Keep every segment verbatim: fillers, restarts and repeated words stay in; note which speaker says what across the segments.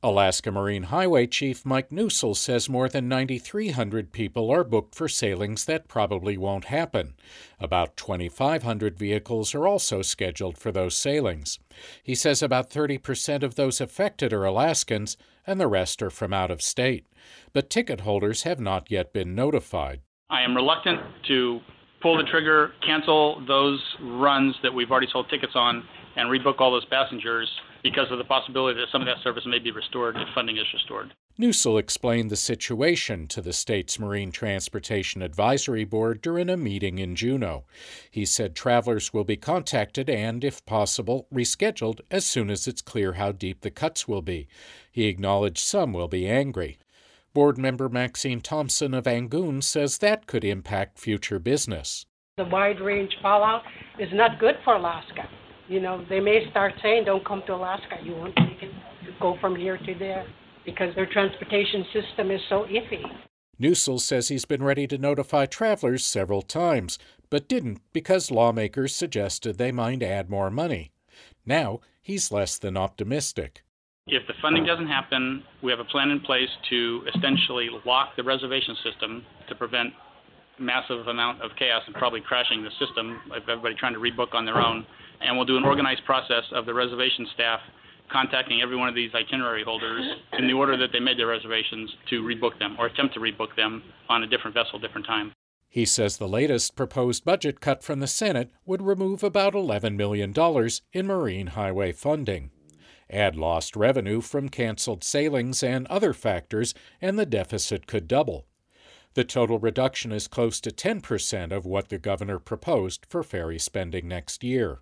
Speaker 1: Alaska Marine Highway Chief Mike Newsel says more than nine thousand three hundred people are booked for sailings that probably won't happen. About two thousand five hundred vehicles are also scheduled for those sailings. He says about thirty percent of those affected are Alaskans and the rest are from out of state. But ticket holders have not yet been notified.
Speaker 2: I am reluctant to pull the trigger, cancel those runs that we've already sold tickets on, and rebook all those passengers because of the possibility that some of that service may be restored if funding is restored.
Speaker 1: Newsel explained the situation to the state's Marine Transportation Advisory Board during a meeting in Juneau. He said travelers will be contacted and, if possible, rescheduled as soon as it's clear how deep the cuts will be. He acknowledged some will be angry. Board member Maxine Thompson of Angoon says that could impact future business.
Speaker 3: The wide-range fallout is not good for Alaska. You know, they may start saying, don't come to Alaska. You won't take it, go from here to there, because their transportation system is so iffy.
Speaker 1: Newsel says he's been ready to notify travelers several times, but didn't because lawmakers suggested they might add more money. Now he's less than optimistic.
Speaker 2: If the funding doesn't happen, we have a plan in place to essentially lock the reservation system to prevent massive amount of chaos and probably crashing the system of everybody trying to rebook on their own. And we'll do an organized process of the reservation staff contacting every one of these itinerary holders in the order that they made their reservations to rebook them or attempt to rebook them on a different vessel, different time.
Speaker 1: He says the latest proposed budget cut from the Senate would remove about eleven million dollars in marine highway funding. Add lost revenue from canceled sailings and other factors, and the deficit could double. The total reduction is close to ten percent of what the governor proposed for ferry spending next year.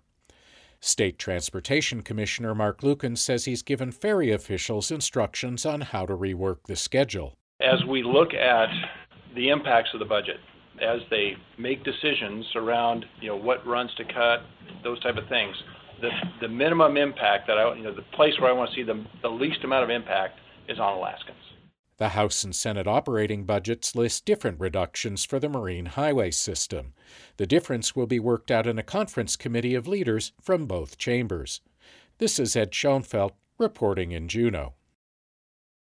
Speaker 1: State Transportation Commissioner Mark Lucan says he's given ferry officials instructions on how to rework the schedule.
Speaker 4: As we look at the impacts of the budget, as they make decisions around, you know, what runs to cut, those type of things, the the minimum impact that I, you know, the place where I want to see the, the least amount of impact is on Alaskans.
Speaker 1: The House and Senate operating budgets list different reductions for the marine highway system. The difference will be worked out in a conference committee of leaders from both chambers. This is Ed Schoenfeld reporting in Juneau.